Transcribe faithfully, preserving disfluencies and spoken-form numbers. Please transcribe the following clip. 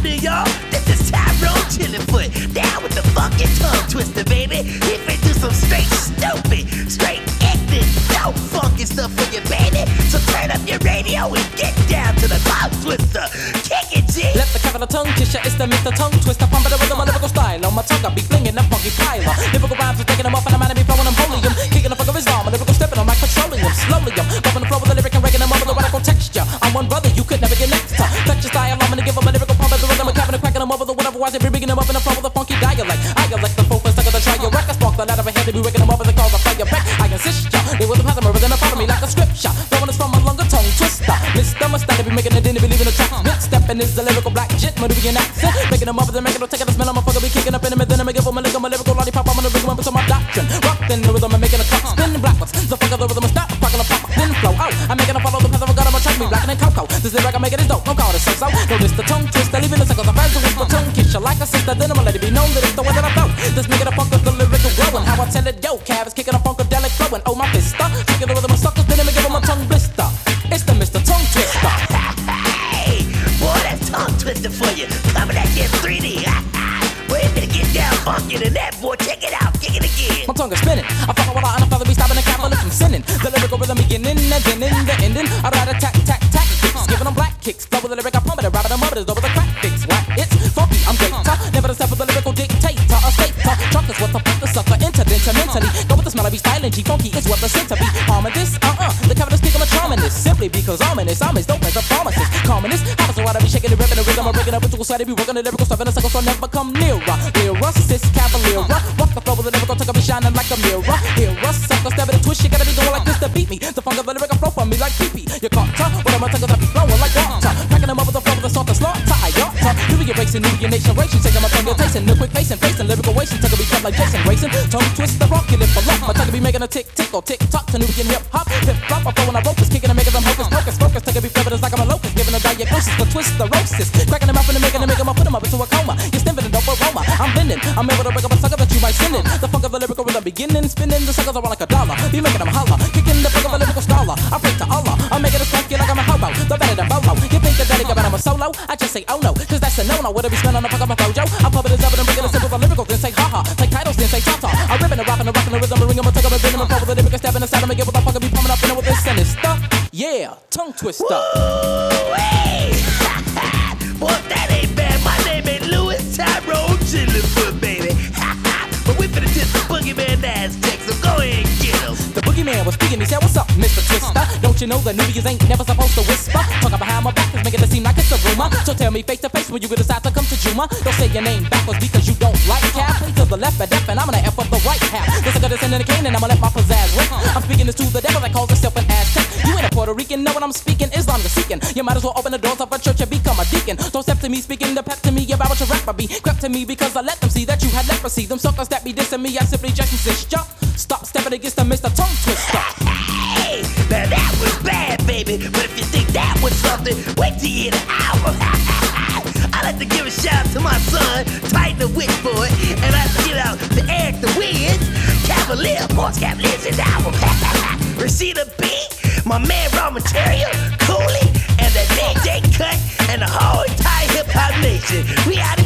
afternoon, y'all. This is Tyrone Chillifoot, down with the funky tongue twister, baby. He finna do some straight stupid, straight acting, no funky stuff for you, baby. So turn up your radio and get down to the tongue twister. Kick it, G. Let the capital tongue kiss ya, it's the Mister Tongue Twister. Pump it with my lyrical style. On my tongue, I be flinging that funky pile. Lyrical rhymes are taking them up, and I'm out of me throwing them holium. Kicking the fuck of his arm, a lyrical stepping on my petroleum. Slowly, I'm bumping the flow with the lyric and raking them up with the radical texture. I'm one brother, you could never get next to. Touch your style, I'm gonna give them a lyrical pump at the rhythm. I'm capping and cracking them over the whatever, why they be rigging them up in the flow with a funky dialect. I elect the focus, like the try your record. Spark the ladder ahead, they be waking them up as they call the fire back. I insist, ya, they was a pattern, then they follow me like a scripture. Throwing us from a longer tongue twister. Mister Mustard, be making it in, be leaving the track. Mid stepping is the lyrical black jet, maneuvering accent. Making them up, then making them take it, smell, I'm a fucker, be kicking up in them, and then I'm give them a lick, my lyrical lollipop, I'm gonna rig them up into my doctrine. Rockin' the rhythm, I'm making a clock spin backwards. The fuck of the rhythm, stop, cracking a pop, then flow out. I'm making a follow the path of a god, I'm a track me, blackin' and cocoa. This lyric I'm making is dope, don't call it so-so. No, this the tongue twister, leaving the circles, I'm fast to whisper tongue kiss you like a sister, then I'ma let it be known that it's the way that I flow. This making a funk of the lyrical growing, how I tell it, yo, Cav is kicking a funkadelic flowing. Oh, my fist, uh, kicking the rhythm of suckers, then I'ma give 'em a tongue blister. It's the Mister Tongue Twister. Hey, boy, that's tongue twister for you. Coming at you in three D. We're gonna get down funky to that, boy. Check it out, kick it again. My tongue is spinning. I fuck a lot and I feel be stopping the capital from sinning. The lyrical rhythm beginning and then in the ending. I ride a tack, tack, tack kicks, giving them black kicks. Flow with the lyric, I pump it, and rapping them up, it's over the crack fix. Whack, it's funky, I'm great. Never the step of the lyrical dictator, a stater. Truck is what the fuck the sucker into, mentally. Go with the smell, I be styling. G funky is what the scent to be. Harming this, uh-uh. The capital's kicking my charming this. Simply because I'm in this, I'm as dope as a pharmacist. Calming this, how does the water be shaking the ripping the rhythm? I'm breaking up into a side, be working the lyrical stuff in a circle, so never come nearer. Nearer, sis, cavalier. Walk the flow with the lyrical, take up and shining like a mirror. Hear us, sucker, stab it and twist, you gotta be going like this to beat me. The funk of the lyrical flow from me like pee-pee. You caught her, with my tongues I be flowing like water. Cracking them up with the flow with the salt and slaughter. I got her. You be erasing, new your nation racing, taking my tongue, you're tasting. No quick facing, facing lyrical wasting, tongue be cut like Jason racing. Tongue twist the rock, you live for luck. My tongue be making a tick, tick, or tick tock to Nubian hip hop. Hip hop, I'm throwing a rope, is kicking and making them hocus pocus. Focus, tongue be flipping, it's like I'm a locust, giving a diagnosis for twist the roasts. Cracking them up and making them, making them, put them up into a coma. You're stimming a dope aroma. I'm bending, I'm able to break up a sucker that you might send it. The funk of the lyrical rhythm beginning, spinning, the suckers around like a dollar. Be making them holler, kicking the funk of a lyrical scholar. I pray to Allah, I'm making it funky like I'm a hobo. The better than Bolo. You think that that I'm a solo? I just say oh no, cause that's a no-no. Would it be spinning on the fuck of my flojo? I pump it as evident, breaking the simple the lyrical, then say ha-ha. Take titles, then say ta-ta. I'm ripping and rapping and rocking the rhythm, and ringing my tongue up and bending and flow with the lyrical step in the side of me. Get what the fuck I be pumping up in it with this sinister. Yeah, tongue twister. Woo-wee. Boy, that ain't bad. My name ain't Louis Tyrone Chillifoot, baby. But we finna test the boogeyman Aztec, so go ahead and get him. The boogeyman was speaking, he said, what's up, Mister Twister? Don't you know the newbies ain't never supposed to whisper? Talking behind my back is making it seem like it's a rumor. So tell me face to face when you decide to come to Juma. Don't say your name backwards because you don't like cap. Play to the left and deaf, and I'm gonna F up the right half. This I got this in the cane, and I'ma let my pizzazz rip. I'm speaking this to the devil that calls himself an Aztec. You ain't a Puerto Rican, know what I'm speaking? Islam you're seeking. You might as well open the doors of a church and become a deacon. Don't step to me speaking the pep to me about what your rapper be. Crept to me because I let them see that you had leprosy. Them suckers that be dissing me, I simply just insist ya. Stop stepping against the Mister Tongue Twister. Hey, now that was bad, baby. But if you think that was something, wait till you hear the album. I like to give a shout out to my son, Titan the Witchboy, and I like to give out to Eric the Wiz, Cavalier, Morse Cavalier's his album. Rashida B, my man Raw Material, Cooley, and the D J Cut, and the whole entire hip hop nation. We out